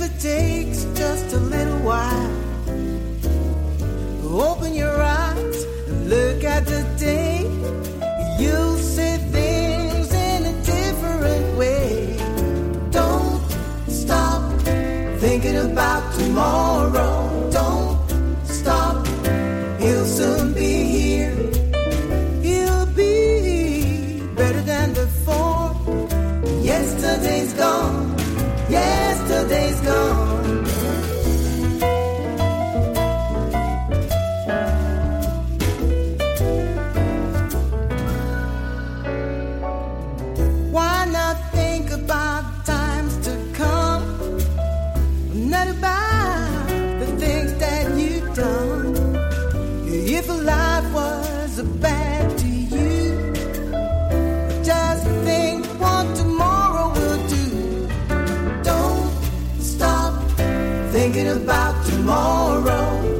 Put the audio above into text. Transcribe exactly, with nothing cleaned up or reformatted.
it takes just a little while. Open your eyes and look at the day. You'll see things in a different way. Don't stop thinking about tomorrow. Don't stop, he'll soon be here. He'll be better than before. Yesterday's gone, yesterday's gone. Why not think about times to come? Not about the things that you've done. If life was bad to you, just think what tomorrow will do. Don't stop thinking about tomorrow.